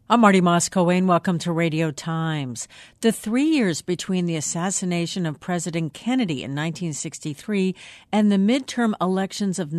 I'm Marty Moss-Coane. Welcome to Radio Times. The 3 years between the assassination of President Kennedy in 1963 and the midterm elections of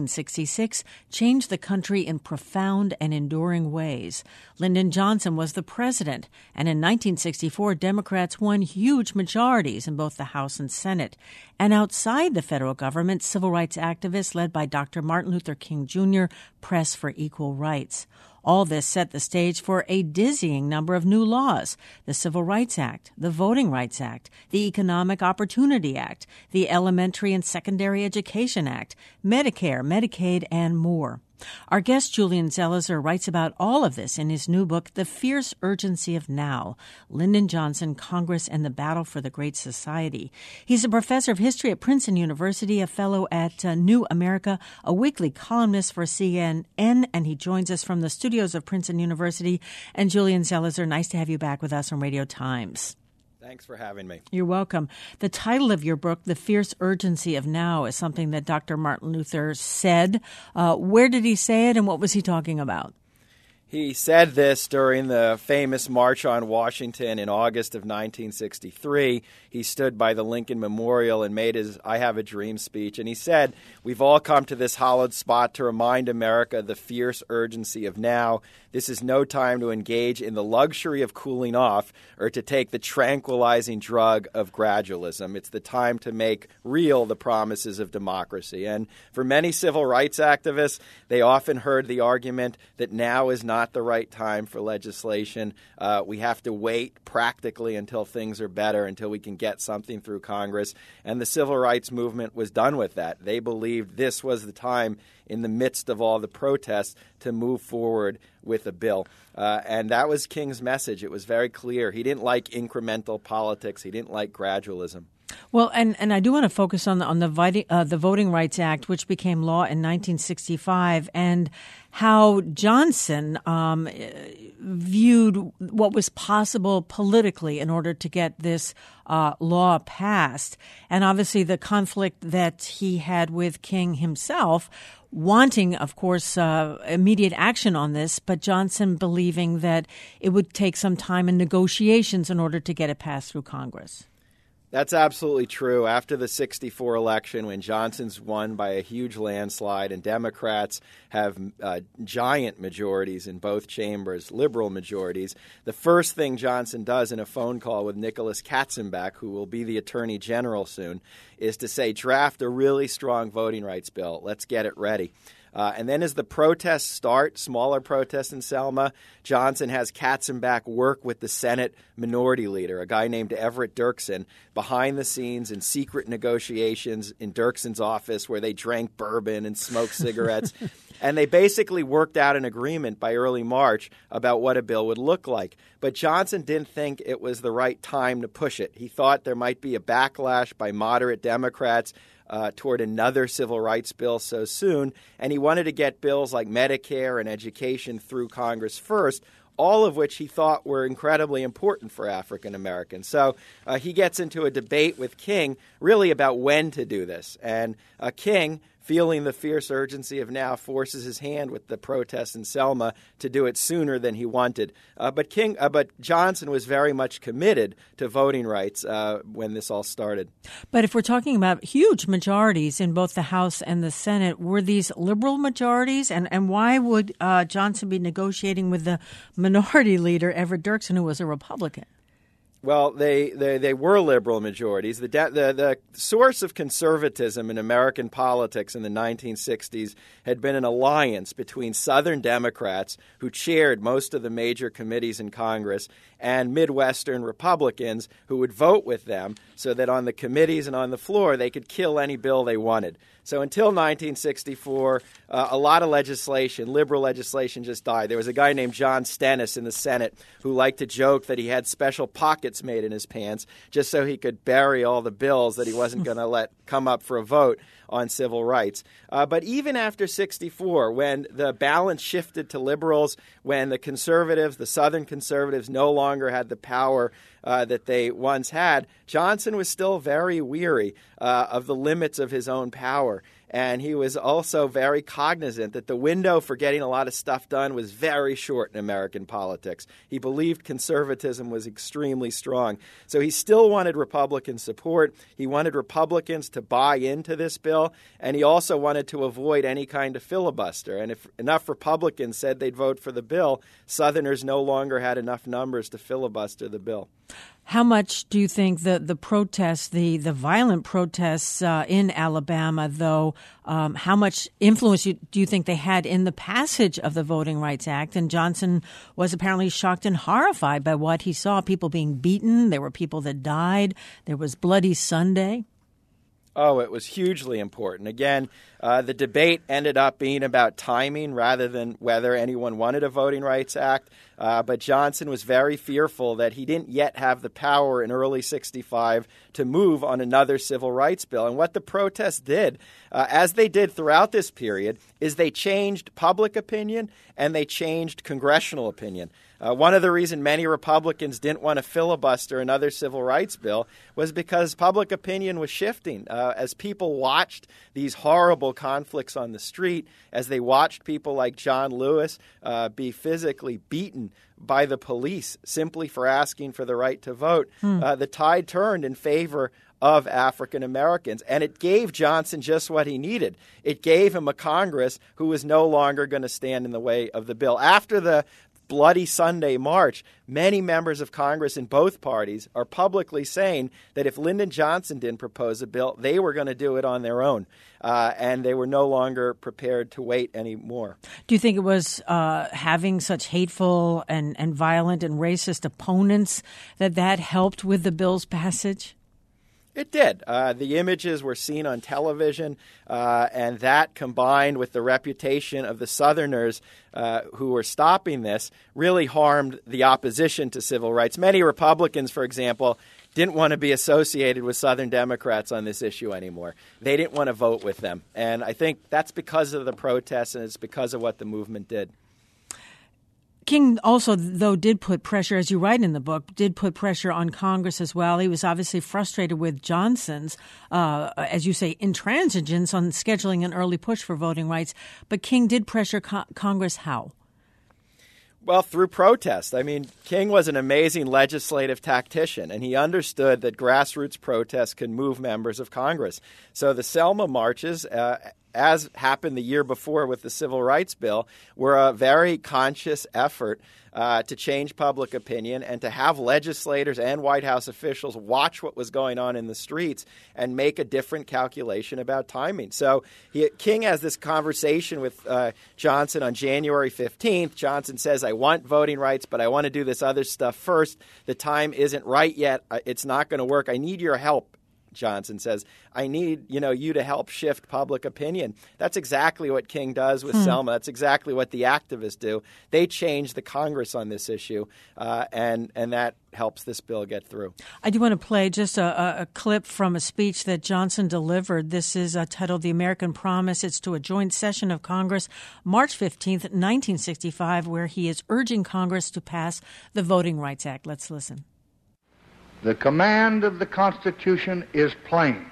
1966 changed the country in profound and enduring ways. Lyndon Johnson was the president, and in 1964, Democrats won huge majorities in both the House and Senate. And outside the federal government, civil rights activists led by Dr. Martin Luther King Jr. pressed for equal rights. All this set the stage for a dizzying number of new laws: the Civil Rights Act, the Voting Rights Act, the Economic Opportunity Act, the Elementary and Secondary Education Act, Medicare, Medicaid, and more. Our guest, Julian Zelizer, writes about all of this in his new book, The Fierce Urgency of Now: Lyndon Johnson, Congress, and the Battle for the Great Society. He's a professor of history at Princeton University, a fellow at New America, a weekly columnist for CNN, and he joins us from the studios of Princeton University. And Julian Zelizer, nice to have you back with us on Radio Times. Thanks for having me. You're welcome. The title of your book, The Fierce Urgency of Now, is something that Dr. Martin Luther said. Where did he say it, and what was he talking about? He said this during the famous March on Washington in August of 1963. He stood by the Lincoln Memorial and made his I Have a Dream speech. And he said, "We've all come to this hallowed spot to remind America the fierce urgency of now. This is no time to engage in the luxury of cooling off or to take the tranquilizing drug of gradualism. It's the time to make real the promises of democracy." And for many civil rights activists, they often heard the argument that now is not the right time for legislation. We have to wait practically until things are better, until we can get something through Congress. And the civil rights movement was done with that. They believed this was the time, in the midst of all the protests, to move forward with a bill. And that was King's message. It was very clear. He didn't like incremental politics. He didn't like gradualism. Well, and I do want to focus on the Voting Rights Act, which became law in 1965, and how Johnson viewed what was possible politically in order to get this law passed. And obviously the conflict that he had with King himself, wanting, of course, immediate action on this, but Johnson believing that it would take some time and negotiations in order to get it passed through Congress. That's absolutely true. After the 64 election, when Johnson's won by a huge landslide and Democrats have giant majorities in both chambers, liberal majorities, the first thing Johnson does in a phone call with Nicholas Katzenbach, who will be the Attorney General soon, is to say, draft a really strong voting rights bill. Let's get it ready. And then as the protests start, smaller protests in Selma, Johnson has Katzenbach work with the Senate minority leader, a guy named Everett Dirksen, behind the scenes in secret negotiations in Dirksen's office where they drank bourbon and smoked cigarettes. And they basically worked out an agreement by early March about what a bill would look like. But Johnson didn't think it was the right time to push it. He thought there might be a backlash by moderate Democrats toward another civil rights bill so soon, and he wanted to get bills like Medicare and education through Congress first, all of which he thought were incredibly important for African Americans. So he gets into a debate with King really about when to do this. And King, feeling the fierce urgency of now, forces his hand with the protests in Selma to do it sooner than he wanted. But Johnson was very much committed to voting rights when this all started. But if we're talking about huge majorities in both the House and the Senate, were these liberal majorities? And why would Johnson be negotiating with the minority leader, Everett Dirksen, who was a Republican? Well, they were liberal majorities. The source of conservatism in American politics in the 1960s had been an alliance between Southern Democrats, who chaired most of the major committees in Congress, and Midwestern Republicans who would vote with them so that on the committees and on the floor they could kill any bill they wanted. So until 1964, a lot of legislation, liberal legislation, just died. There was a guy named John Stennis in the Senate who liked to joke that he had special pockets made in his pants just so he could bury all the bills that he wasn't going to let come up for a vote on civil rights. But even after 64, when the balance shifted to liberals, when the conservatives, the Southern conservatives, no longer had the power that they once had, Johnson was still very weary of the limits of his own power. And he was also very cognizant that the window for getting a lot of stuff done was very short in American politics. He believed conservatism was extremely strong. So he still wanted Republican support. He wanted Republicans to buy into this bill, and he also wanted to avoid any kind of filibuster. And if enough Republicans said they'd vote for the bill, Southerners no longer had enough numbers to filibuster the bill. How much do you think the protests, the violent protests in Alabama, though, how much influence do you think they had in the passage of the Voting Rights Act? And Johnson was apparently shocked and horrified by what he saw. People being beaten. There were people that died. There was Bloody Sunday. Oh, it was hugely important. Again, the debate ended up being about timing rather than whether anyone wanted a Voting Rights Act. But Johnson was very fearful that he didn't yet have the power in early 65 to move on another civil rights bill. And what the protests did, as they did throughout this period, is they changed public opinion and they changed congressional opinion. One of the reasons many Republicans didn't want to filibuster another civil rights bill was because public opinion was shifting. As people watched these horrible conflicts on the street, as they watched people like John Lewis be physically beaten by the police simply for asking for the right to vote, the tide turned in favor of African Americans. And it gave Johnson just what he needed. It gave him a Congress who was no longer going to stand in the way of the bill. After the Bloody Sunday March, many members of Congress in both parties are publicly saying that if Lyndon Johnson didn't propose a bill, they were going to do it on their own, and they were no longer prepared to wait anymore. Do you think it was having such hateful and violent and racist opponents that helped with the bill's passage? It did. The images were seen on television, and that combined with the reputation of the Southerners who were stopping this really harmed the opposition to civil rights. Many Republicans, for example, didn't want to be associated with Southern Democrats on this issue anymore. They didn't want to vote with them. And I think that's because of the protests, and it's because of what the movement did. King also, though, did put pressure, as you write in the book, did put pressure on Congress as well. He was obviously frustrated with Johnson's, as you say, intransigence on scheduling an early push for voting rights. But King did pressure Congress how? Well, through protest. I mean, King was an amazing legislative tactician, and he understood that grassroots protests could move members of Congress. So the Selma marches, as happened the year before with the Civil Rights Bill, were a very conscious effort to change public opinion and to have legislators and White House officials watch what was going on in the streets and make a different calculation about timing. So King has this conversation with Johnson on January 15th. Johnson says, I want voting rights, but I want to do this other stuff first. The time isn't right yet. It's not going to work. I need your help. Johnson says, I need, you to help shift public opinion. That's exactly what King does with Selma. That's exactly what the activists do. They change the Congress on this issue, and that helps this bill get through. I do want to play just a clip from a speech that Johnson delivered. This is titled The American Promise. It's to a joint session of Congress, March 15th, 1965, where he is urging Congress to pass the Voting Rights Act. Let's listen. The command of the Constitution is plain.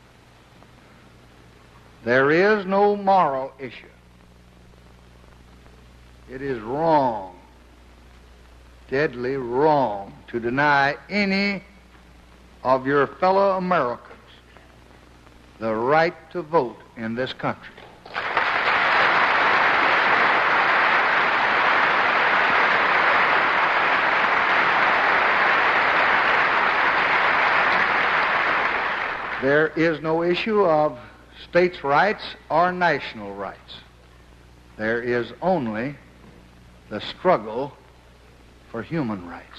There is no moral issue. It is wrong, deadly wrong, to deny any of your fellow Americans the right to vote in this country. There is no issue of states' rights or national rights. There is only the struggle for human rights.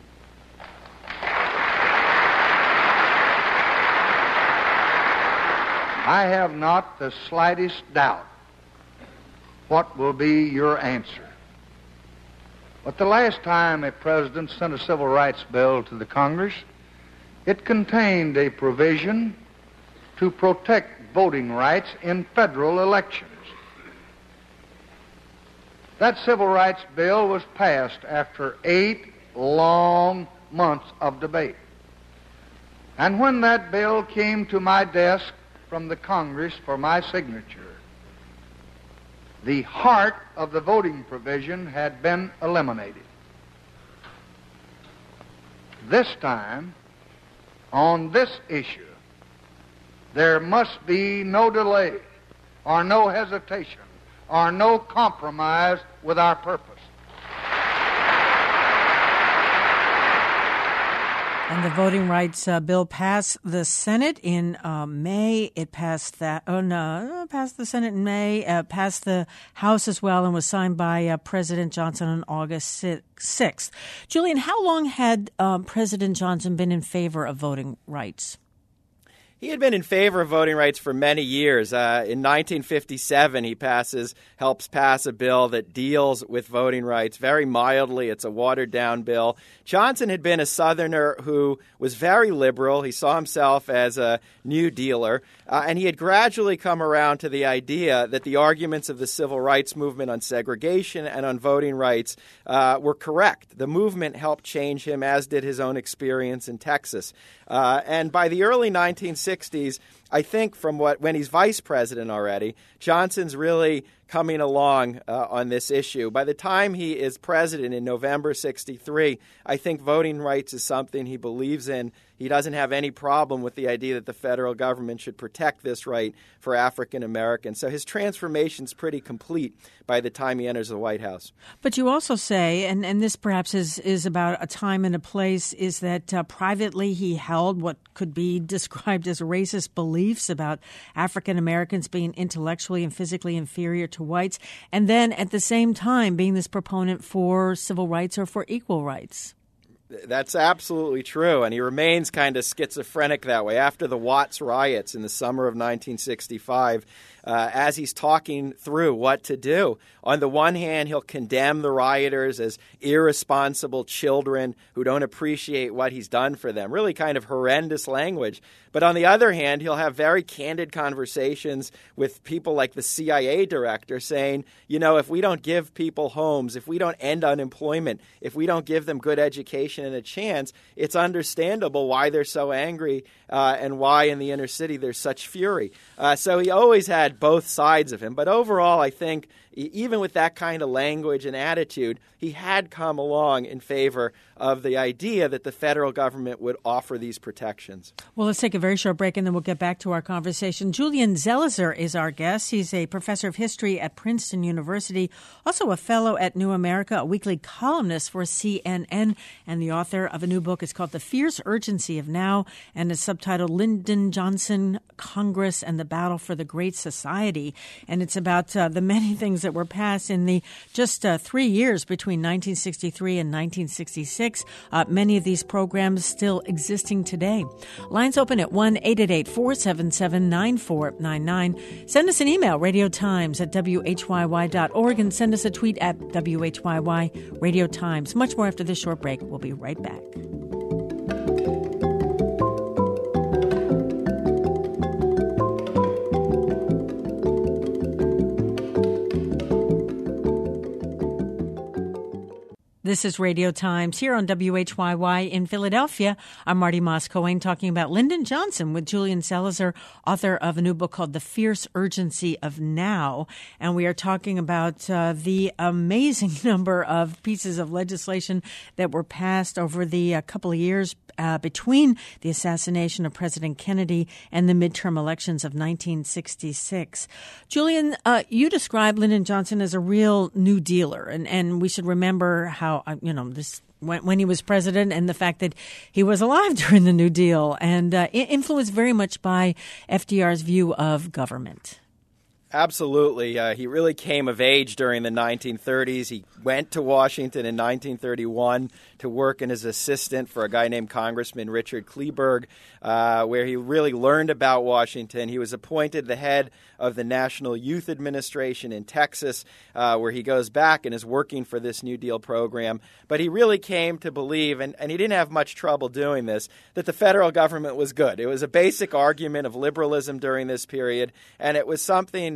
I have not the slightest doubt what will be your answer. But the last time a president sent a civil rights bill to the Congress, it contained a provision to protect voting rights in federal elections. That civil rights bill was passed after 8 long months of debate. And when that bill came to my desk from the Congress for my signature, the heart of the voting provision had been eliminated. This time, on this issue, there must be no delay or no hesitation or no compromise with our purpose. And the Voting Rights Bill passed the Senate in May. It passed passed the Senate in May, passed the House as well, and was signed by President Johnson on August 6th. Julian, how long had President Johnson been in favor of voting rights? He had been in favor of voting rights for many years. In 1957, he helps pass a bill that deals with voting rights very mildly. It's a watered-down bill. Johnson had been a Southerner who was very liberal. He saw himself as a New Dealer, and he had gradually come around to the idea that the arguments of the civil rights movement on segregation and on voting rights were correct. The movement helped change him, as did his own experience in Texas. And by the early 1960s, I think when he's vice president already, Johnson's really coming along on this issue. By the time he is president in November 63, I think voting rights is something he believes in. He doesn't have any problem with the idea that the federal government should protect this right for African Americans. So his transformation's pretty complete by the time he enters the White House. But you also say, and this perhaps is about a time and a place, is that privately he held what could be described as racist beliefs about African Americans being intellectually and physically inferior to whites, and then at the same time being this proponent for civil rights or for equal rights. That's absolutely true, and he remains kind of schizophrenic that way. After the Watts riots in the summer of 1965, as he's talking through what to do, on the one hand, he'll condemn the rioters as irresponsible children who don't appreciate what he's done for them, really kind of horrendous language. But on the other hand, he'll have very candid conversations with people like the CIA director saying, if we don't give people homes, if we don't end unemployment, if we don't give them good education and a chance, it's understandable why they're so angry and why in the inner city there's such fury. So he always had both sides of him. But overall, I think even with that kind of language and attitude, he had come along in favor of the idea that the federal government would offer these protections. Well, let's take a very short break and then we'll get back to our conversation. Julian Zelizer is our guest. He's a professor of history at Princeton University, also a fellow at New America, a weekly columnist for CNN, and the author of a new book. It's called The Fierce Urgency of Now, and it's subtitled Lyndon Johnson, Congress, and the Battle for the Great Society. And it's about the many things that were passed in the just 3 years between 1963 and 1966. Many of these programs still existing today. Lines open at 1-888-477-9499. Send us an email, radiotimes@whyy.org, and send us a tweet at WHYY Radio Times. Much more after this short break. We'll be right back. This is Radio Times here on WHYY in Philadelphia. I'm Marty Moss-Cohen talking about Lyndon Johnson with Julian Zelizer, author of a new book called The Fierce Urgency of Now. And we are talking about the amazing number of pieces of legislation that were passed over the couple of years between the assassination of President Kennedy and the midterm elections of 1966. Julian, you described Lyndon Johnson as a real New Dealer, and we should remember how, this when he was president and the fact that he was alive during the New Deal and influenced very much by FDR's view of government. Absolutely. He really came of age during the 1930s. He went to Washington in 1931 to work as his assistant for a guy named Congressman Richard Kleberg, where he really learned about Washington. He was appointed the head of the National Youth Administration in Texas, where he goes back and is working for this New Deal program. But he really came to believe, and he didn't have much trouble doing this, that the federal government was good. It was a basic argument of liberalism during this period, and it was something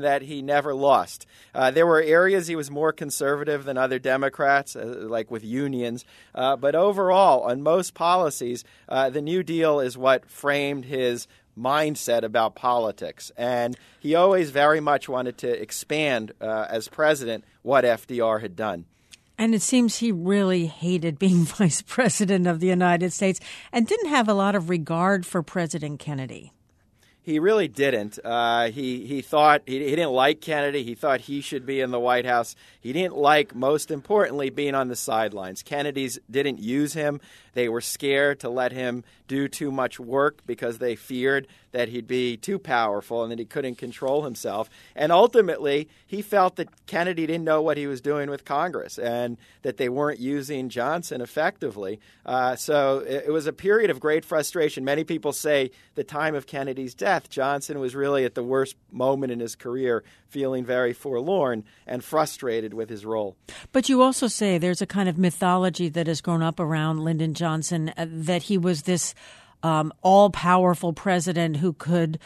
that he never lost. There were areas he was more conservative than other Democrats, like with unions. But overall, on most policies, the New Deal is what framed his mindset about politics. And he always very much wanted to expand, as president, what FDR had done. And it seems he really hated being vice president of the United States and didn't have a lot of regard for President Kennedy. He really didn't. He thought he didn't like Kennedy. He thought he should be in the White House. He didn't like, most importantly, being on the sidelines. Kennedys didn't use him. They were scared to let him do too much work because they feared that he'd be too powerful and that he couldn't control himself. And ultimately, he felt that Kennedy didn't know what he was doing with Congress and that they weren't using Johnson effectively. So it was a period of great frustration. Many people say the time of Kennedy's death, Johnson was really at the worst moment in his career, feeling very forlorn and frustrated with his role. But you also say there's a kind of mythology that has grown up around Lyndon Johnson, that he was this all-powerful president who could,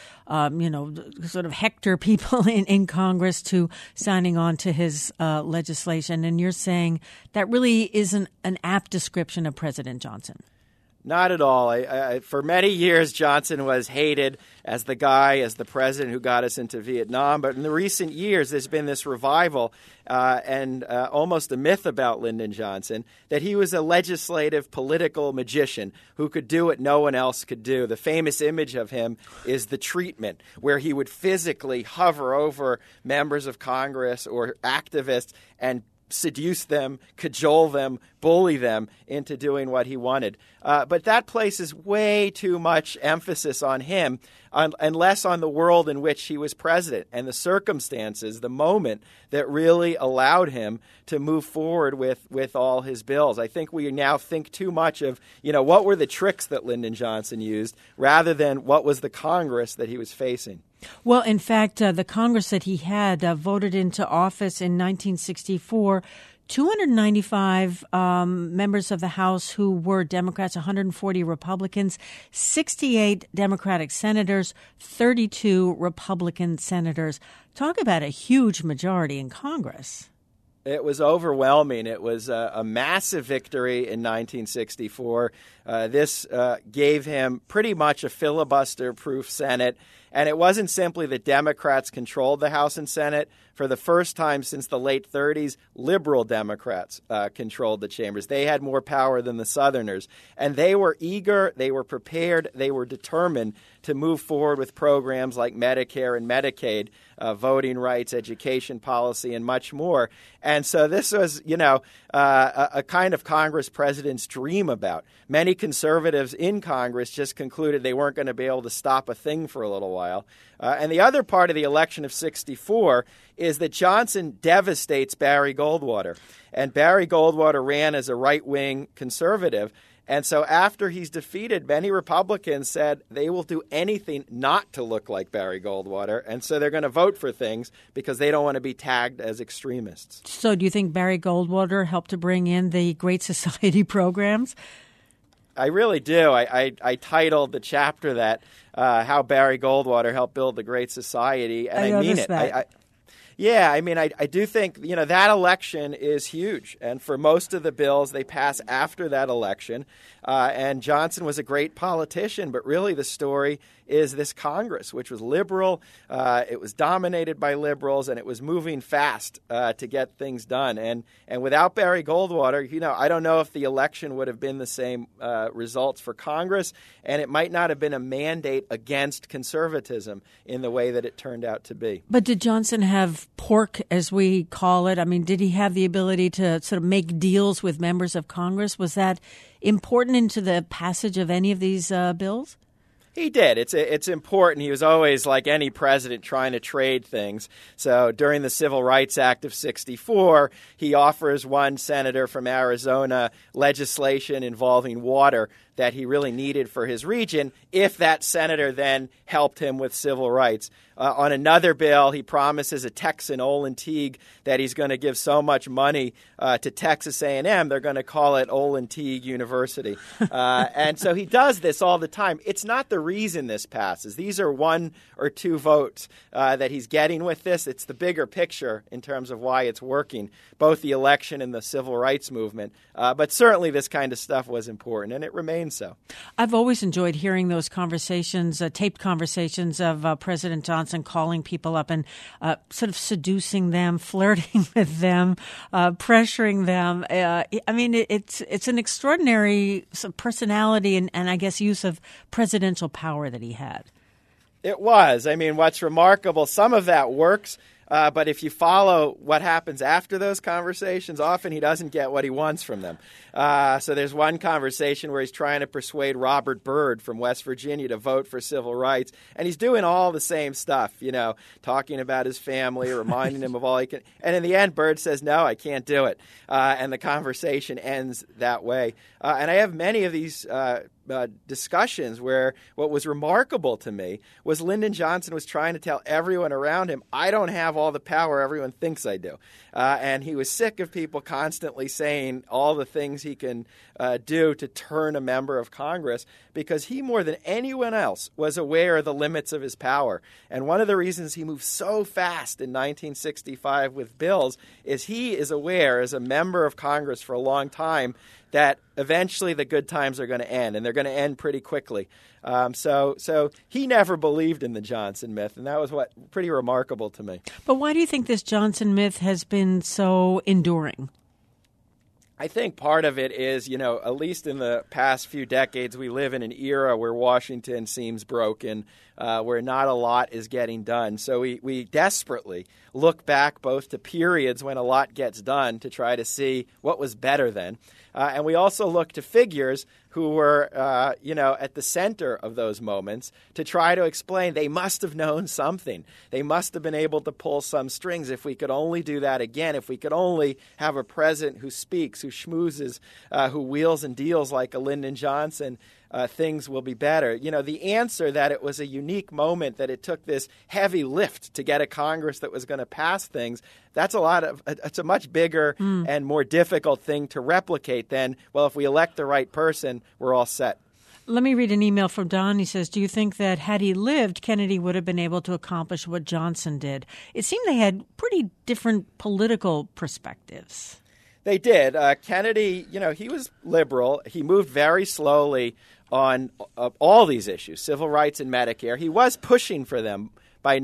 sort of hector people in Congress to signing on to his legislation. And you're saying that really isn't an apt description of President Johnson. Not at all. For many years, Johnson was hated as the president who got us into Vietnam. But in the recent years, there's been this revival and almost a myth about Lyndon Johnson, that he was a legislative political magician who could do what no one else could do. The famous image of him is The Treatment, where he would physically hover over members of Congress or activists and seduce them, cajole them, bully them into doing what he wanted. But that places way too much emphasis on him and less on the world in which he was president and the circumstances, the moment that really allowed him to move forward with all his bills. I think we now think too much of, what were the tricks that Lyndon Johnson used rather than what was the Congress that he was facing. Well, in fact, the Congress that he had voted into office in 1964, 295 members of the House who were Democrats, 140 Republicans, 68 Democratic senators, 32 Republican senators. Talk about a huge majority in Congress. It was overwhelming. It was a massive victory in 1964. This gave him pretty much a filibuster-proof Senate. And it wasn't simply that Democrats controlled the House and Senate. For the first time since the late 30s, liberal Democrats controlled the chambers. They had more power than the Southerners. And they were eager, they were prepared, they were determined to move forward with programs like Medicare and Medicaid, voting rights, education policy, and much more. And so this was, a kind of Congress president's dream about. Many conservatives in Congress just concluded they weren't going to be able to stop a thing for a little while. And the other part of the election of 64 is that Johnson devastates Barry Goldwater. And Barry Goldwater ran as a right-wing conservative. And so after he's defeated, many Republicans said they will do anything not to look like Barry Goldwater. And so they're going to vote for things because they don't want to be tagged as extremists. So do you think Barry Goldwater helped to bring in the Great Society programs? I really do. I titled the chapter that how Barry Goldwater helped build the Great Society, and I mean it. I do think, that election is huge. And for most of the bills, they pass after that election. And Johnson was a great politician, but really the story is this Congress, which was liberal. It was dominated by liberals, and it was moving fast to get things done. And without Barry Goldwater, I don't know if the election would have been the same results for Congress, and it might not have been a mandate against conservatism in the way that it turned out to be. But did Johnson have pork, as we call it? I mean, did he have the ability to sort of make deals with members of Congress? Was that important into the passage of any of these bills? He did. It's important. He was always, like any president, trying to trade things. So during the Civil Rights Act of 64, he offers one senator from Arizona legislation involving water that he really needed for his region if that senator then helped him with civil rights. On another bill, he promises a Texan, Olin Teague, that he's going to give so much money to Texas A&M, they're going to call it Olin Teague University. And so he does this all the time. It's not the reason this passes. These are 1 or 2 votes that he's getting with this. It's the bigger picture in terms of why it's working, both the election and the civil rights movement. But certainly this kind of stuff was important, and it remains so. I've always enjoyed hearing those conversations, taped conversations of President Johnson calling people up and sort of seducing them, flirting with them, pressuring them. I mean, it's an extraordinary personality and I guess use of presidential power that he had. It was. I mean, what's remarkable, some of that works. But if you follow what happens after those conversations, often he doesn't get what he wants from them. So there's one conversation where he's trying to persuade Robert Byrd from West Virginia to vote for civil rights. And he's doing all the same stuff, talking about his family, reminding him of all he can. And in the end, Byrd says, no, I can't do it. And the conversation ends that way. And I have many of these discussions where what was remarkable to me was Lyndon Johnson was trying to tell everyone around him, I don't have all the power everyone thinks I do. And he was sick of people constantly saying all the things he can do to turn a member of Congress, because he, more than anyone else, was aware of the limits of his power. And one of the reasons he moved so fast in 1965 with bills is he is aware, as a member of Congress for a long time, that eventually the good times are going to end, and they're going to end pretty quickly. So he never believed in the Johnson myth, and that was pretty remarkable to me. But why do you think this Johnson myth has been so enduring? I think part of it is, at least in the past few decades, we live in an era where Washington seems broken, where not a lot is getting done. So we desperately look back both to periods when a lot gets done to try to see what was better then. And we also look to figures who were, at the center of those moments to try to explain they must have known something. They must have been able to pull some strings. If we could only do that again, if we could only have a president who speaks, who schmoozes, who wheels and deals like a Lyndon Johnson, things will be better. The answer that it was a unique moment, that it took this heavy lift to get a Congress that was going to pass things, it's a much bigger and more difficult thing to replicate than, well, if we elect the right person, we're all set. Let me read an email from Don. He says, do you think that had he lived, Kennedy would have been able to accomplish what Johnson did? It seemed they had pretty different political perspectives. They did. Kennedy, he was liberal. He moved very slowly on all these issues, civil rights and Medicare. He was pushing for them by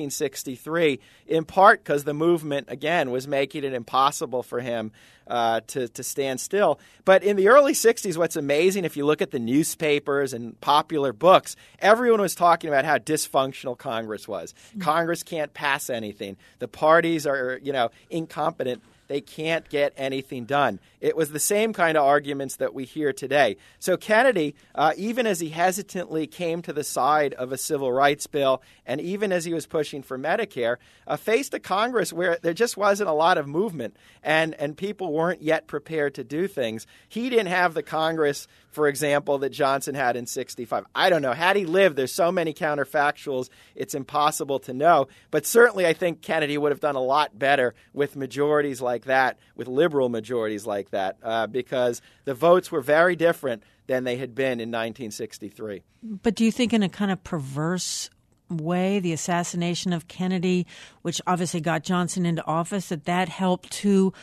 1963, in part because the movement, again, was making it impossible for him to stand still. But in the early 60s, what's amazing, if you look at the newspapers and popular books, everyone was talking about how dysfunctional Congress was. Congress can't pass anything. The parties are, incompetent. They can't get anything done. It was the same kind of arguments that we hear today. So Kennedy, even as he hesitantly came to the side of a civil rights bill, and even as he was pushing for Medicare, faced a Congress where there just wasn't a lot of movement, and people weren't yet prepared to do things. He didn't have the Congress, for example, that Johnson had in 65. I don't know. Had he lived, there's so many counterfactuals, it's impossible to know. But certainly I think Kennedy would have done a lot better with majorities like that, with liberal majorities like that, because the votes were very different than they had been in 1963. But do you think in a kind of perverse way, the assassination of Kennedy, which obviously got Johnson into office, that helped to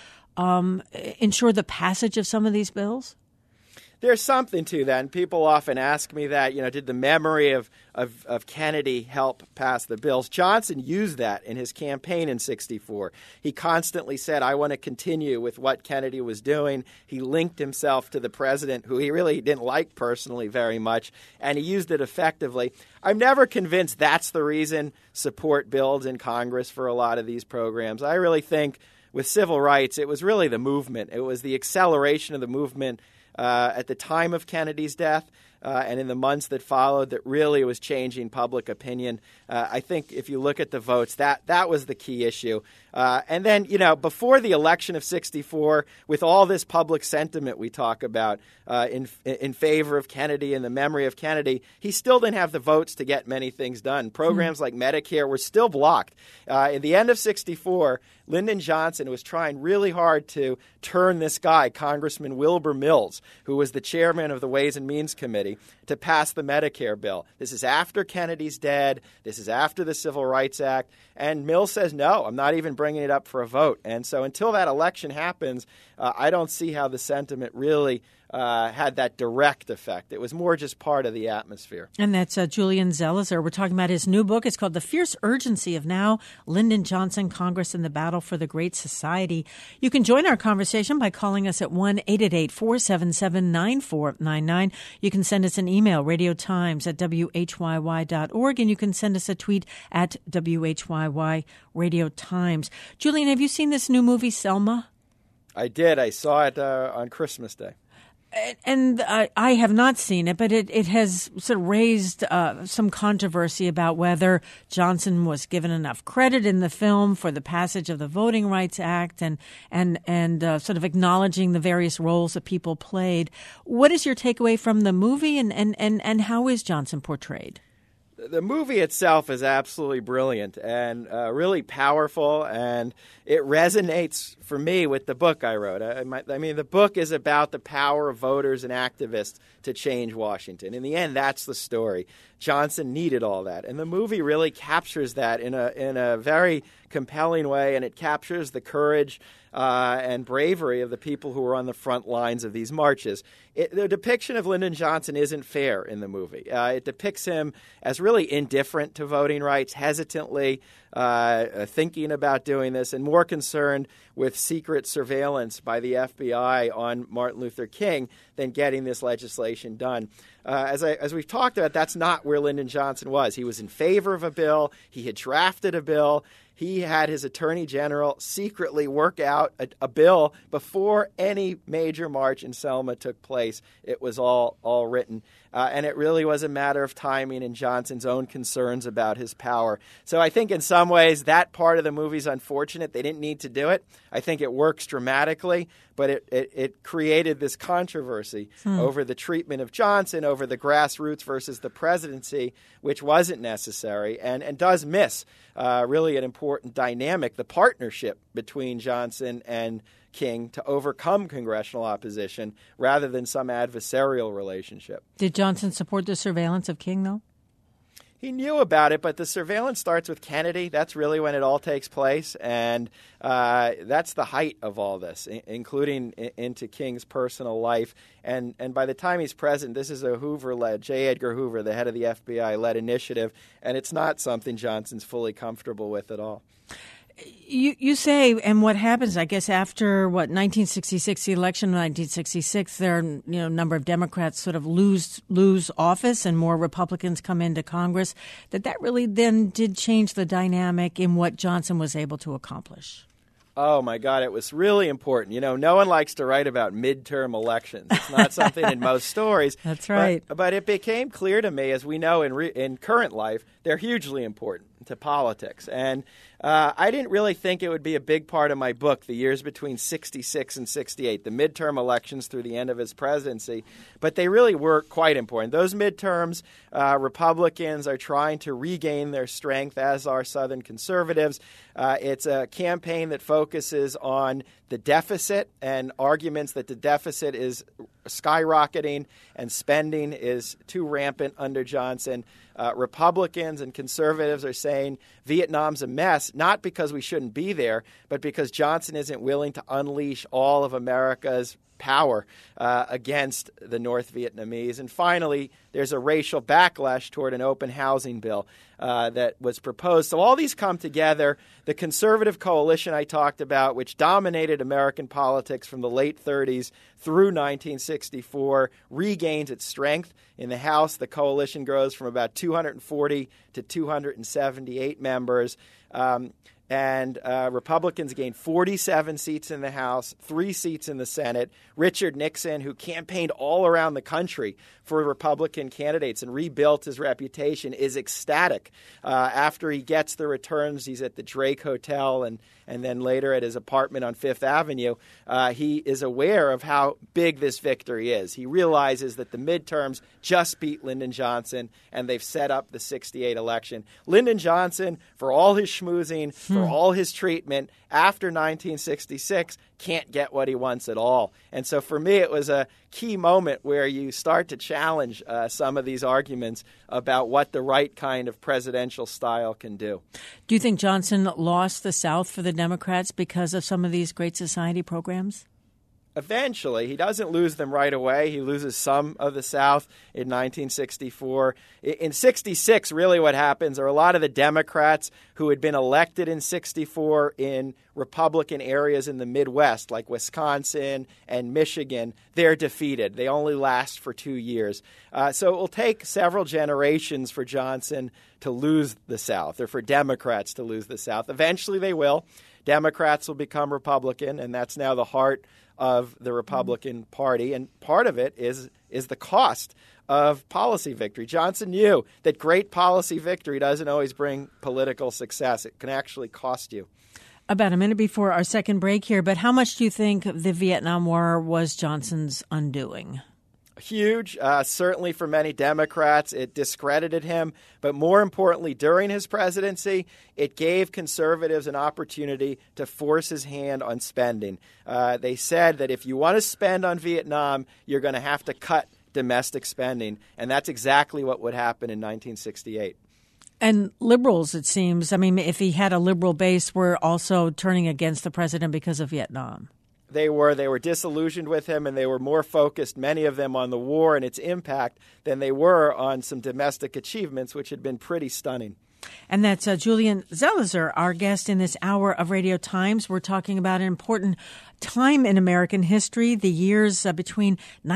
ensure the passage of some of these bills? There's something to that, and people often ask me that, did the memory of Kennedy help pass the bills? Johnson used that in his campaign in 64. He constantly said, I want to continue with what Kennedy was doing. He linked himself to the president, who he really didn't like personally very much, and he used it effectively. I'm never convinced that's the reason support builds in Congress for a lot of these programs. I really think with civil rights, it was really the movement. It was the acceleration of the movement at the time of Kennedy's death and in the months that followed that really was changing public opinion. I think if you look at the votes, that was the key issue. And then, before the election of 1964, with all this public sentiment we talk about in favor of Kennedy and the memory of Kennedy, he still didn't have the votes to get many things done. Programs like Medicare were still blocked. At the end of 1964, Lyndon Johnson was trying really hard to turn this guy, Congressman Wilbur Mills, who was the chairman of the Ways and Means Committee, to pass the Medicare bill. This is after Kennedy's dead. This is after the Civil Rights Act. And Mills says, no, I'm not even bringing it up for a vote. And so until that election happens, I don't see how the sentiment really had that direct effect. It was more just part of the atmosphere. And that's Julian Zelizer. We're talking about his new book. It's called The Fierce Urgency of Now, Lyndon Johnson, Congress, and the Battle for the Great Society. You can join our conversation by calling us at 1-888-477-9499. You can send us an email, radiotimes@whyy.org, and you can send us a tweet at WHYY Radio Times. Julian, have you seen this new movie, Selma? I did. I saw it on Christmas Day. And I have not seen it, but it has sort of raised some controversy about whether Johnson was given enough credit in the film for the passage of the Voting Rights Act and sort of acknowledging the various roles that people played. What is your takeaway from the movie, and how is Johnson portrayed? The movie itself is absolutely brilliant and really powerful, and it resonates for me with the book I wrote. I mean, the book is about the power of voters and activists to change Washington. In the end, that's the story. Johnson needed all that, and the movie really captures that in a very compelling way, and it captures the courage and bravery of the people who were on the front lines of these marches. The depiction of Lyndon Johnson isn't fair in the movie. It depicts him as really indifferent to voting rights, hesitantly thinking about doing this, and more concerned with secret surveillance by the FBI on Martin Luther King than getting this legislation done. As we've talked about, that's not where Lyndon Johnson was. He was in favor of a bill. He had drafted a bill. He had his attorney general secretly work out a bill before any major march in Selma took place. It was all written. And it really was a matter of timing and Johnson's own concerns about his power. So I think in some ways that part of the movie's unfortunate. They didn't need to do it. I think it works dramatically, but it created this controversy over the treatment of Johnson, over the grassroots versus the presidency, which wasn't necessary and does miss really an important dynamic, the partnership between Johnson and King to overcome congressional opposition rather than some adversarial relationship. Did Johnson support the surveillance of King, though? He knew about it, but the surveillance starts with Kennedy. That's really when it all takes place, and that's the height of all this, including into King's personal life. And by the time he's president, this is a Hoover-led, J. Edgar Hoover, the head of the FBI-led initiative, and it's not something Johnson's fully comfortable with at all. You say, and what happens, I guess, after 1966, the election of 1966, there are a number of Democrats sort of lose office and more Republicans come into Congress, that really then did change the dynamic in what Johnson was able to accomplish. Oh, my God, it was really important. No one likes to write about midterm elections. It's not something in most stories. That's right. But it became clear to me, as we know in current life, they're hugely important to politics. And I didn't really think it would be a big part of my book, the years between 66 and 68, the midterm elections through the end of his presidency. But they really were quite important. Those midterms, Republicans are trying to regain their strength, as are Southern conservatives. It's a campaign that focuses on the deficit and arguments that the deficit is skyrocketing and spending is too rampant under Johnson. Republicans and conservatives are saying Vietnam's a mess, not because we shouldn't be there, but because Johnson isn't willing to unleash all of America's power against the North Vietnamese. And finally, there's a racial backlash toward an open housing bill that was proposed. So all these come together. The conservative coalition I talked about, which dominated American politics from the late 30s through 1964, regains its strength. In the House, the coalition grows from about 240 to 278 members. and Republicans gained 47 seats in the House, 3 seats in the Senate. Richard Nixon, who campaigned all around the country for Republican candidates and rebuilt his reputation, is ecstatic. After he gets the returns, he's at the Drake Hotel and then later at his apartment on Fifth Avenue. He is aware of how big this victory is. He realizes that the midterms just beat Lyndon Johnson, and they've set up the 68 election. Lyndon Johnson, for all his schmoozing, for all his treatment, after 1966, can't get what he wants at all. And so for me, it was a key moment where you start to challenge some of these arguments about what the right kind of presidential style can do. Do you think Johnson lost the South for the Democrats because of some of these Great Society programs? Eventually. He doesn't lose them right away. He loses some of the South in 1964. In 66, really what happens are a lot of the Democrats who had been elected in 64 in Republican areas in the Midwest, like Wisconsin and Michigan, they're defeated. They only last for 2 years. So it will take several generations for Johnson to lose the South, or for Democrats to lose the South. Eventually they will. Democrats will become Republican, and that's now the heart of the Republican Party. And part of it is the cost of policy victory. Johnson knew that great policy victory doesn't always bring political success. It can actually cost you. About a minute before our second break here, but how much do you think the Vietnam War was Johnson's undoing? Huge. Certainly for many Democrats, it discredited him. But more importantly, during his presidency, it gave conservatives an opportunity to force his hand on spending. They said that if you want to spend on Vietnam, you're going to have to cut domestic spending. And that's exactly what would happen in 1968. And liberals, it seems, I mean, if he had a liberal base, were also turning against the president because of Vietnam. They were disillusioned with him, and they were more focused, many of them, on the war and its impact than they were on some domestic achievements, which had been pretty stunning. And that's Julian Zelizer, our guest in this hour of Radio Times. We're talking about an important time in American history, the years between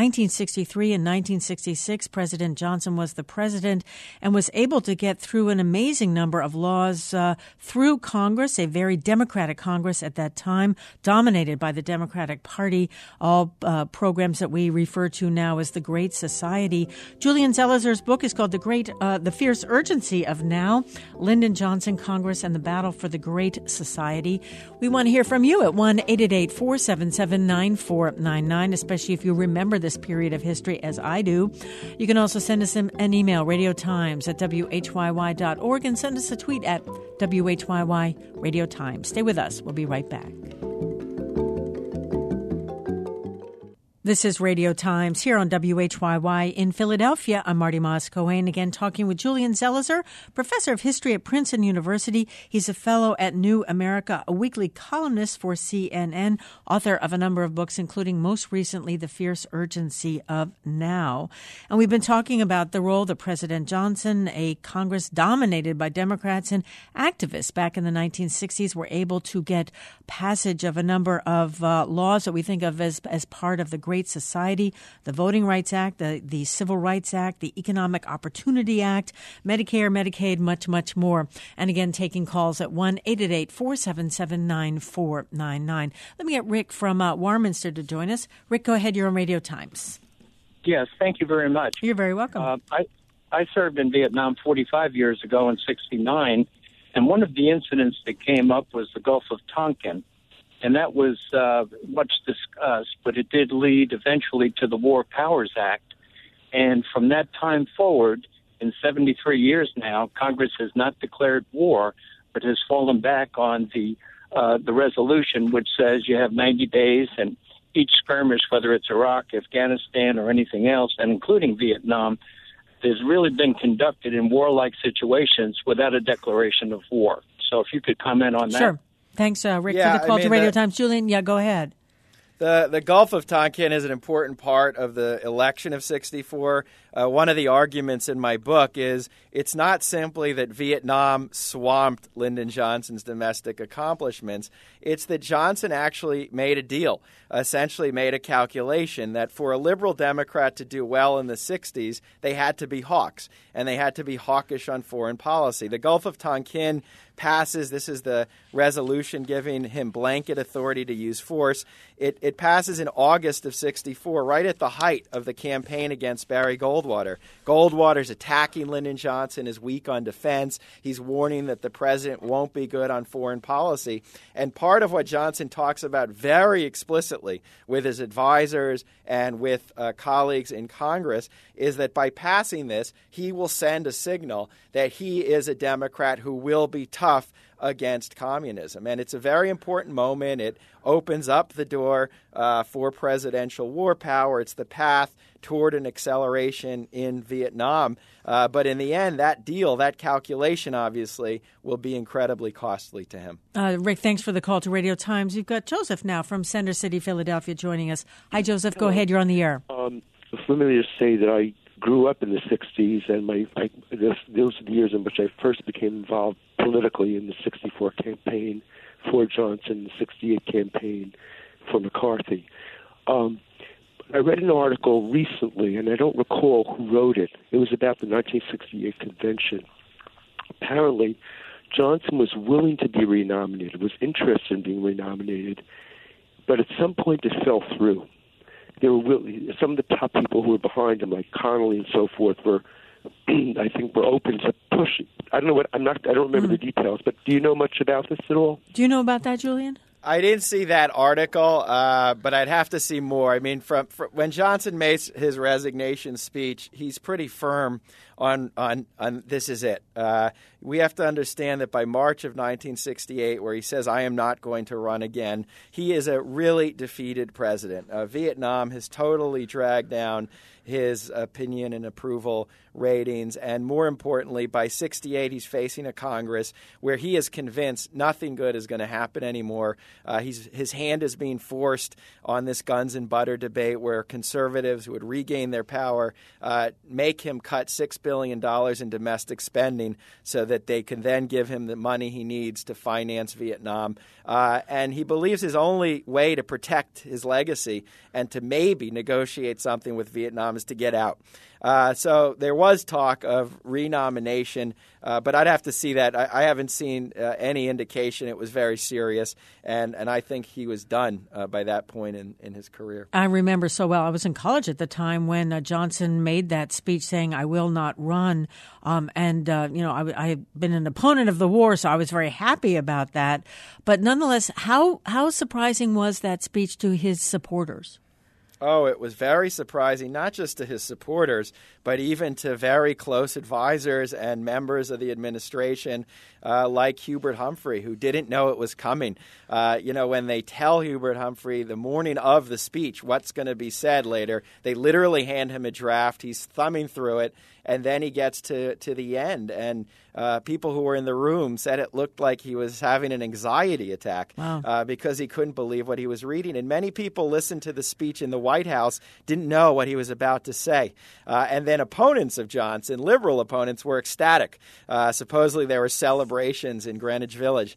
1963 and 1966. President Johnson was the president and was able to get through an amazing number of laws through Congress, a very Democratic Congress at that time, dominated by the Democratic Party, all programs that we refer to now as the Great Society. Julian Zelizer's book is called The Fierce Urgency of Now, Lyndon Johnson, Congress, and the Battle for the Great Society. We want to hear from you at 1-888-477-9499, especially if you remember this period of history as I do. You can also send us an email, radiotimes@whyy.org, and send us a tweet at WHYY Radio Times. Stay with us. We'll be right back. This is Radio Times here on WHYY in Philadelphia. I'm Marty Moss-Cohen, again talking with Julian Zelizer, professor of history at Princeton University. He's a fellow at New America, a weekly columnist for CNN, author of a number of books, including most recently The Fierce Urgency of Now. And we've been talking about the role that President Johnson, a Congress dominated by Democrats and activists back in the 1960s, were able to get passage of a number of laws that we think of as part of the Great Society, the Voting Rights Act, the Civil Rights Act, the Economic Opportunity Act, Medicare, Medicaid, much, much more. And again, taking calls at 1-888-477-9499. Let me get Rick from Warminster to join us. Rick, go ahead. You're on Radio Times. Yes, thank you very much. You're very welcome. I served in Vietnam 45 years ago in 1969, and one of the incidents that came up was the Gulf of Tonkin. And that was much discussed, but it did lead eventually to the War Powers Act. And from that time forward, in 73 years now, Congress has not declared war, but has fallen back on the resolution, which says you have 90 days, and each skirmish, whether it's Iraq, Afghanistan, or anything else, and including Vietnam, has really been conducted in warlike situations without a declaration of war. So if you could comment on that. Sure. Thanks, Rick, for the call to Radio Times. Julian, go ahead. The Gulf of Tonkin is an important part of the election of 64. One of the arguments in my book is it's not simply that Vietnam swamped Lyndon Johnson's domestic accomplishments. It's that Johnson actually made a deal, essentially made a calculation that for a liberal Democrat to do well in the 60s, they had to be hawks, and they had to be hawkish on foreign policy. The Gulf of Tonkin passes. This is the resolution giving him blanket authority to use force. It passes in August of 64, right at the height of the campaign against Barry Goldwater. Goldwater's attacking Lyndon Johnson, is weak on defense. He's warning that the president won't be good on foreign policy. And part of what Johnson talks about very explicitly with his advisors and with colleagues in Congress is that by passing this, he will send a signal that he is a Democrat who will be tough against communism. And it's a very important moment. It opens up the door for presidential war power. It's the path toward an acceleration in Vietnam. But in the end, that deal, that calculation, obviously, will be incredibly costly to him. Rick, thanks for the call to Radio Times. You've got Joseph now from Center City, Philadelphia, joining us. Hi, Joseph. Go ahead. You're on the air. Let me just say that I grew up in the 60s, and those are the years in which I first became involved politically in the 64 campaign for Johnson, the 68 campaign for McCarthy. I read an article recently, and I don't recall who wrote it. It was about the 1968 convention. Apparently, Johnson was willing to be renominated, was interested in being renominated, but at some point it fell through. There were some of the top people who were behind him, like Connolly and so forth, were open to pushing. I don't remember the details, but do you know much about this at all? Do you know about that, Julian? I didn't see that article, but I'd have to see more. I mean, from when Johnson makes his resignation speech, he's pretty firm on this is it. We have to understand that by March of 1968, where he says, I am not going to run again, he is a really defeated president. Vietnam has totally dragged down his opinion and approval ratings. And more importantly, by 68, he's facing a Congress where he is convinced nothing good is going to happen anymore. His hand is being forced on this guns and butter debate where conservatives would regain their power, make him cut $6 billion in domestic spending so that they can then give him the money he needs to finance Vietnam. And he believes his only way to protect his legacy and to maybe negotiate something with Vietnam is to get out. So there was talk of renomination, but I'd have to see that. I haven't seen any indication it was very serious, and I think he was done by that point in his career. I remember so well. I was in college at the time when Johnson made that speech saying, I will not run. I had been an opponent of the war, so I was very happy about that. But nonetheless, how surprising was that speech to his supporters? Oh, it was very surprising, not just to his supporters, but even to very close advisors and members of the administration like Hubert Humphrey, who didn't know it was coming. When they tell Hubert Humphrey the morning of the speech what's going to be said later, they literally hand him a draft. He's thumbing through it, and then he gets to the end. And people who were in the room said it looked like he was having an anxiety attack. Wow. Because he couldn't believe what he was reading. And many people listened to the speech in the White House, didn't know what he was about to say. And then opponents of Johnson, liberal opponents, were ecstatic. Supposedly there were celebrations in Greenwich Village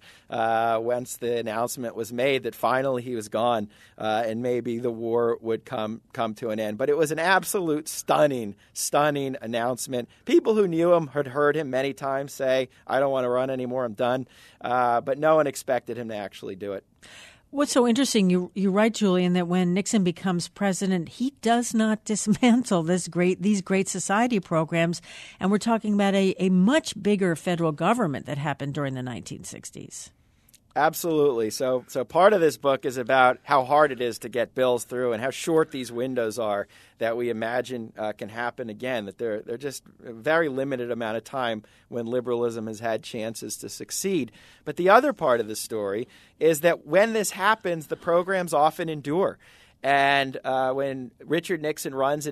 once the announcement was made that finally he was gone and maybe the war would come to an end. But it was an absolute stunning announcement. People who knew him had heard him many times say, I don't want to run anymore, I'm done. But no one expected him to actually do it. What's so interesting, you write, Julian, that when Nixon becomes president, he does not dismantle these great society programs. And we're talking about a much bigger federal government that happened during the 1960s. Absolutely. So part of this book is about how hard it is to get bills through and how short these windows are that we imagine can happen again, that they're just a very limited amount of time when liberalism has had chances to succeed. But the other part of the story is that when this happens, the programs often endure. And when Richard Nixon runs in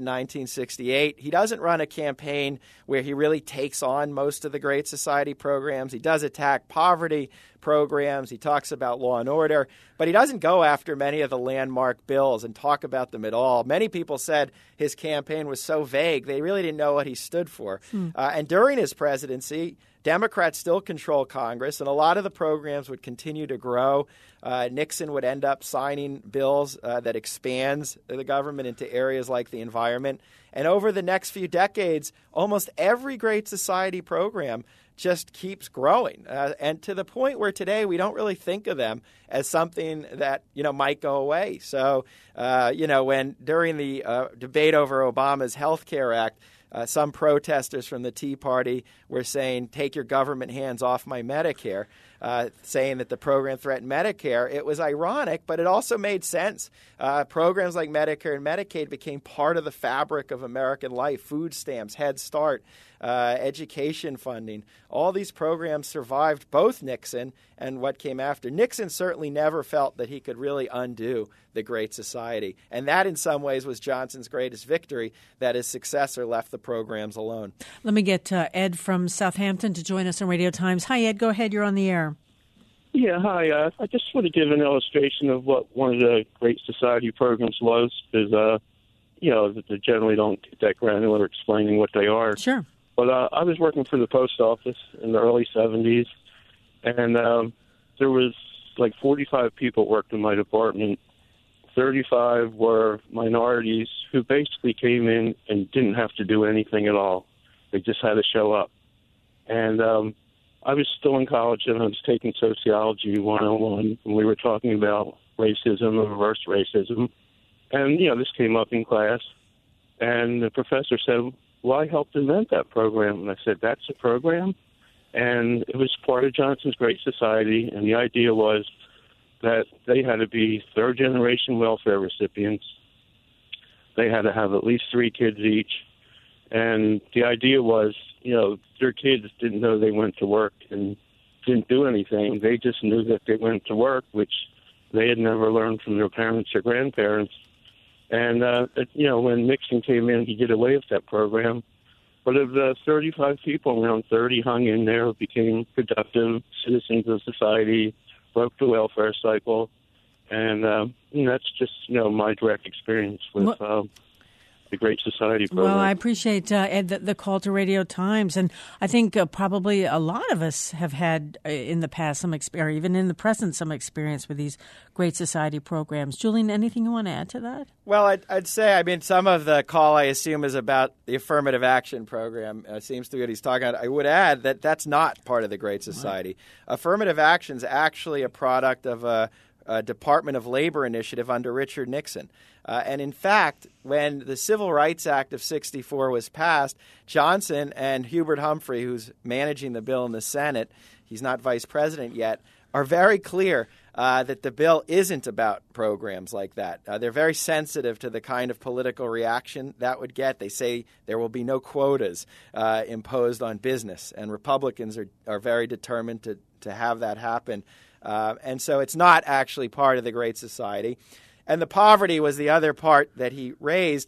1968, he doesn't run a campaign where he really takes on most of the Great Society programs. He does attack poverty programs. He talks about law and order. But he doesn't go after many of the landmark bills and talk about them at all. Many people said his campaign was so vague, they really didn't know what he stood for. And during his presidency, Democrats still control Congress, and a lot of the programs would continue to grow. Nixon would end up signing bills that expands the government into areas like the environment. And over the next few decades, almost every Great Society program just keeps growing, and to the point where today we don't really think of them as something that might go away. So when during the debate over Obama's Health Care Act, some protesters from the Tea Party were saying, "Take your government hands off my Medicare," saying that the program threatened Medicare. It was ironic, but it also made sense. Programs like Medicare and Medicaid became part of the fabric of American life. Food stamps, Head Start, education funding. All these programs survived both Nixon and what came after. Nixon certainly never felt that he could really undo the Great Society. And that, in some ways, was Johnson's greatest victory, that his successor left the programs alone. Let me get Ed from Southampton to join us on Radio Times. Hi, Ed. Go ahead. You're on the air. Yeah, hi. I just want to give an illustration of what one of the Great Society programs was, because, they generally don't get that granular explaining what they are. Sure. But I was working for the post office in the early 70s, and there was like 45 people worked in my department. 35 were minorities who basically came in and didn't have to do anything at all. They just had to show up. And I was still in college, and I was taking Sociology 101, and we were talking about racism and reverse racism. And, this came up in class, and the professor said, "Well, I helped invent that program." And I said, "That's a program?" And it was part of Johnson's Great Society, and the idea was that they had to be third-generation welfare recipients. They had to have at least 3 kids each. And the idea was, their kids didn't know they went to work and didn't do anything. They just knew that they went to work, which they had never learned from their parents or grandparents. And, when Nixon came in, he did away with that program. But of the 35 people, around 30 hung in there, became productive citizens of society, broke the welfare cycle. And that's just, my direct experience with the Great Society program. Well, I appreciate, Ed, the call to Radio Times. And I think probably a lot of us have had in the past some experience, even in the present, some experience with these Great Society programs. Julian, anything you want to add to that? Well, I'd say, some of the call, I assume, is about the affirmative action program. Seems to be what he's talking about. I would add that that's not part of the Great Society. Right. Affirmative action is actually a product of a Department of Labor initiative under Richard Nixon. And in fact, when the Civil Rights Act of 1964 was passed, Johnson and Hubert Humphrey, who's managing the bill in the Senate, he's not vice president yet, are very clear that the bill isn't about programs like that. They're very sensitive to the kind of political reaction that would get. They say there will be no quotas imposed on business, and Republicans are very determined to have that happen. And so it's not actually part of the Great Society. And the poverty was the other part that he raised.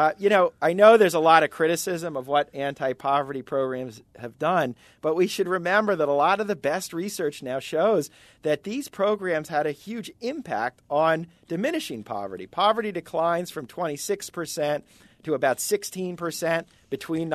I know there's a lot of criticism of what anti-poverty programs have done, but we should remember that a lot of the best research now shows that these programs had a huge impact on diminishing poverty. Poverty declines from 26% to about 16% between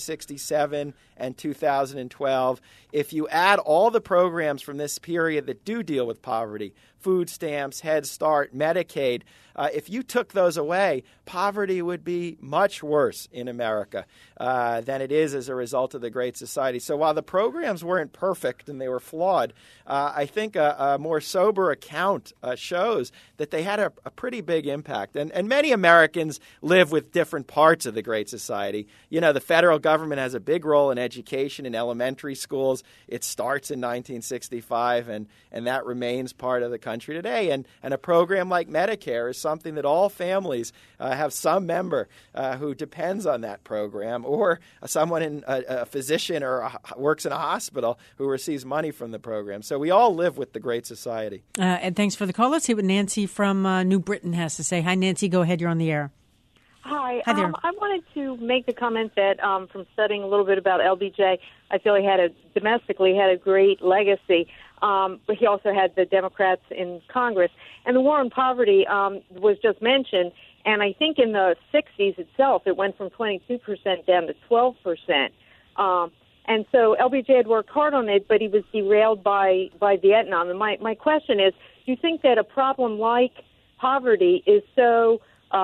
1967 and 2012. If you add all the programs from this period that do deal with poverty, food stamps, Head Start, Medicaid, if you took those away, poverty would be much worse in America than it is as a result of the Great Society. So while the programs weren't perfect and they were flawed, I think a more sober account shows that they had a pretty big impact. And many Americans live with different parts of the Great Society. The federal government has a big role in education in elementary schools. It starts in 1965, and that remains part of the country today. And a program like Medicare is something that all families have some member who depends on that program, or someone a physician or works in a hospital who receives money from the program. So we all live with the Great Society. And thanks for the call. Let's see what Nancy from New Britain has to say. Hi, Nancy. Go ahead. You're on the air. Hi. Hi there. I wanted to make the comment that from studying a little bit about LBJ, I feel he domestically had a great legacy, but he also had the Democrats in Congress. And the war on poverty was just mentioned, and I think in the 60s itself, it went from 22% down to 12%. And so LBJ had worked hard on it, but he was derailed by Vietnam. And my question is, do you think that a problem like poverty is so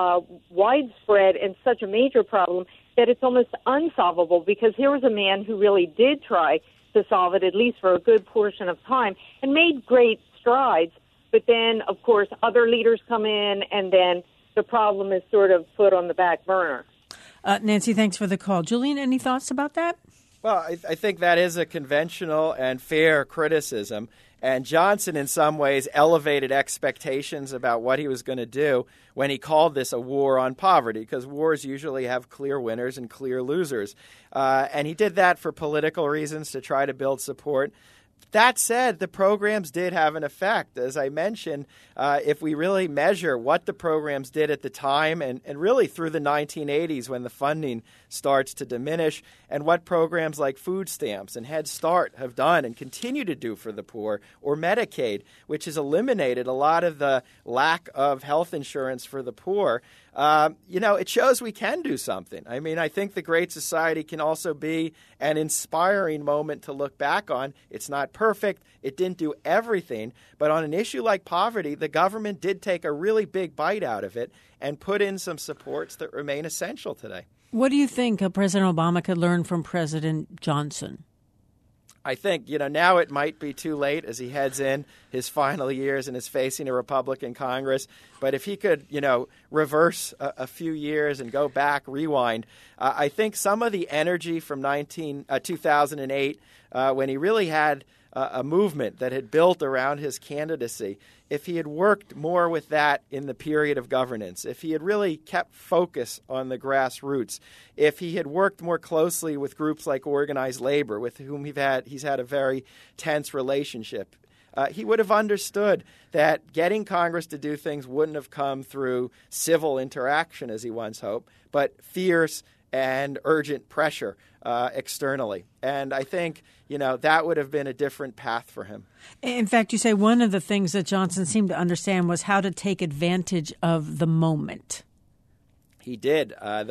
widespread and such a major problem that it's almost unsolvable? Because here was a man who really did try to solve it, at least for a good portion of time, and made great strides. But then, of course, other leaders come in, and then the problem is sort of put on the back burner. Nancy, thanks for the call. Julian, any thoughts about that? Well, I think that is a conventional and fair criticism. And Johnson, in some ways, elevated expectations about what he was going to do when he called this a war on poverty, because wars usually have clear winners and clear losers. And he did that for political reasons to try to build support. That said, the programs did have an effect. As I mentioned, if we really measure what the programs did at the time and really through the 1980s when the funding starts to diminish, and what programs like food stamps and Head Start have done and continue to do for the poor, or Medicaid, which has eliminated a lot of the lack of health insurance for the poor, it shows we can do something. I mean, I think the Great Society can also be an inspiring moment to look back on. It's not perfect. It didn't do everything. But on an issue like poverty, the government did take a really big bite out of it and put in some supports that remain essential today. What do you think President Obama could learn from President Johnson? I think, now it might be too late as he heads in his final years and is facing a Republican Congress. But if he could, reverse a few years and go back, rewind, I think some of the energy from 2008, when he really had a movement that had built around his candidacy, if he had worked more with that in the period of governance, if he had really kept focus on the grassroots, if he had worked more closely with groups like organized labor, with whom he's had a very tense relationship, he would have understood that getting Congress to do things wouldn't have come through civil interaction, as he once hoped, but fierce and urgent pressure externally. And I think, that would have been a different path for him. In fact, you say one of the things that Johnson seemed to understand was how to take advantage of the moment. He did.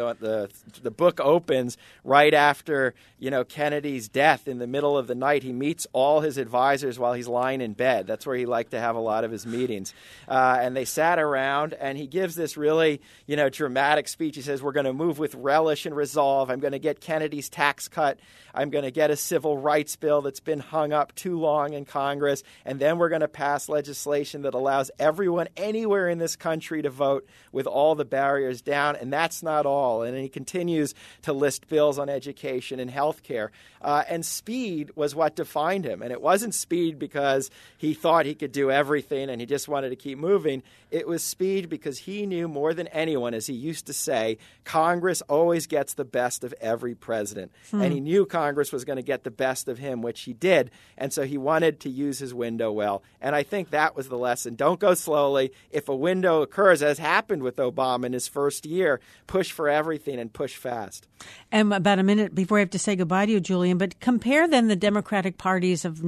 The book opens right after, Kennedy's death in the middle of the night. He meets all his advisors while he's lying in bed. That's where he liked to have a lot of his meetings. And they sat around, and he gives this really, dramatic speech. He says, we're going to move with relish and resolve. I'm going to get Kennedy's tax cut. I'm going to get a civil rights bill that's been hung up too long in Congress. And then we're going to pass legislation that allows everyone anywhere in this country to vote with all the barriers down. And that's not all. And he continues to list bills on education and health care. And speed was what defined him. And it wasn't speed because he thought he could do everything and he just wanted to keep moving. It was speed because he knew more than anyone, as he used to say, Congress always gets the best of every president. And he knew Congress was going to get the best of him, which he did. And so he wanted to use his window well. And I think that was the lesson. Don't go slowly. If a window occurs, as happened with Obama in his first year, push for everything and push fast. And about a minute before I have to say goodbye to you, Julian, but compare then the Democratic parties of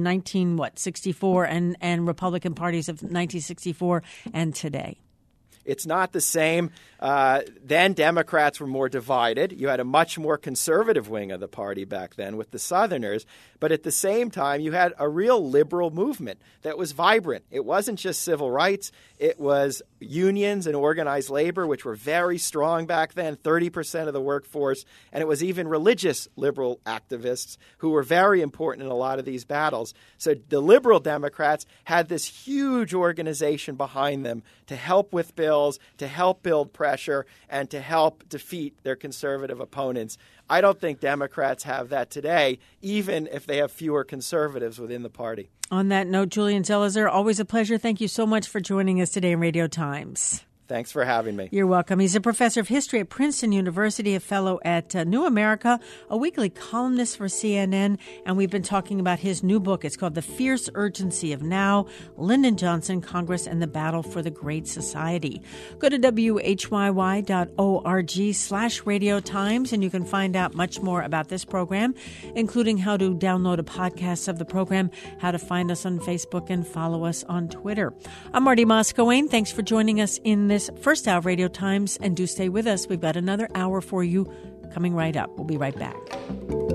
1964 and Republican parties of 1964 and today. It's not the same. Then Democrats were more divided. You had a much more conservative wing of the party back then with the Southerners. But at the same time, you had a real liberal movement that was vibrant. It wasn't just civil rights. It was unions and organized labor, which were very strong back then, 30% of the workforce. And it was even religious liberal activists who were very important in a lot of these battles. So the liberal Democrats had this huge organization behind them to help with bills, to help build pressure, and to help defeat their conservative opponents. I don't think Democrats have that today, even if they have fewer conservatives within the party. On that note, Julian Zelizer, always a pleasure. Thank you so much for joining us today in Radio Times. Thanks for having me. You're welcome. He's a professor of history at Princeton University, a fellow at New America, a weekly columnist for CNN, and we've been talking about his new book. It's called The Fierce Urgency of Now, Lyndon Johnson, Congress, and the Battle for the Great Society. Go to whyy.org/Radio Times, and you can find out much more about this program, including how to download a podcast of the program, how to find us on Facebook, and follow us on Twitter. I'm Marty Moscowane. Thanks for joining us in this first hour of Radio Times, and do stay with us. We've got another hour for you coming right up. We'll be right back.